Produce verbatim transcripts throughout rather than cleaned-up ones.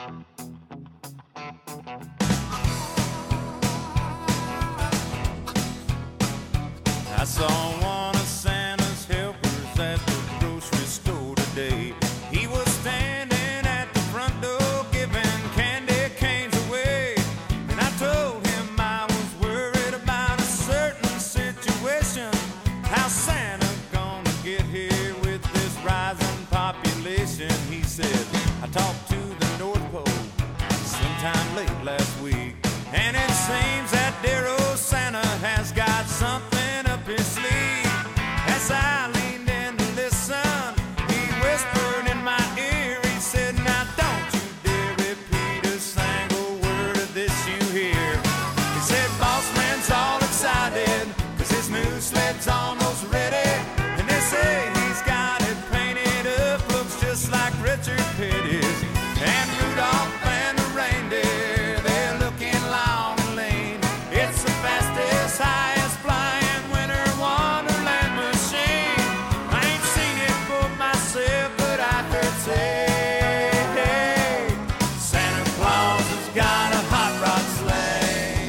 I saw one of Santa's helpers at the grocery store today. He was standing at the front door giving candy canes away. And I told him I was worried about a certain situation. How Santa gonna get here with this rising population? He said, I talked to the North Pole sometime late last week, and it seems that dear old Santa has got something up his sleeve. As I leaned in to listen, he whispered in my ear, he said, now don't you dare repeat a single word of this you hear. He said, boss man's all excited, cause his new sled's almost ready. And they say he's got it painted up, looks just like Richard Petty's. And Rudolph and the reindeer, they're looking long and lean. It's the fastest, highest flying winter wonderland machine. I ain't seen it for myself, but I heard say, hey, Santa Claus has got a hot rod sleigh.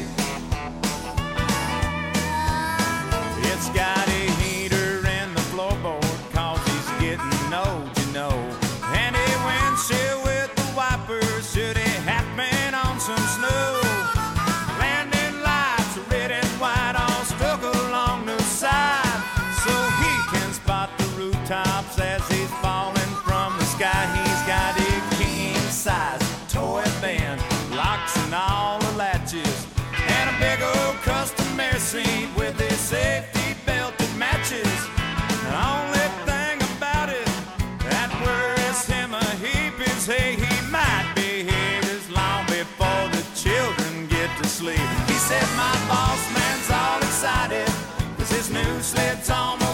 It's got a heater in the floorboard, cause he's getting old, you know. And a windshield with the wipers, should he happen on some snow. Landing lights, red and white, all stuck along the side, so he can spot the rooftops as he's falling from the sky. He's got a king-size toy van, locks and all the latches, and a big old custom air seat with his safety belt that matches. The only thing about it that worries him a heap is, hey, he might be here as long before the children get to sleep. He said, my boss man's all excited, cause his new sled's almost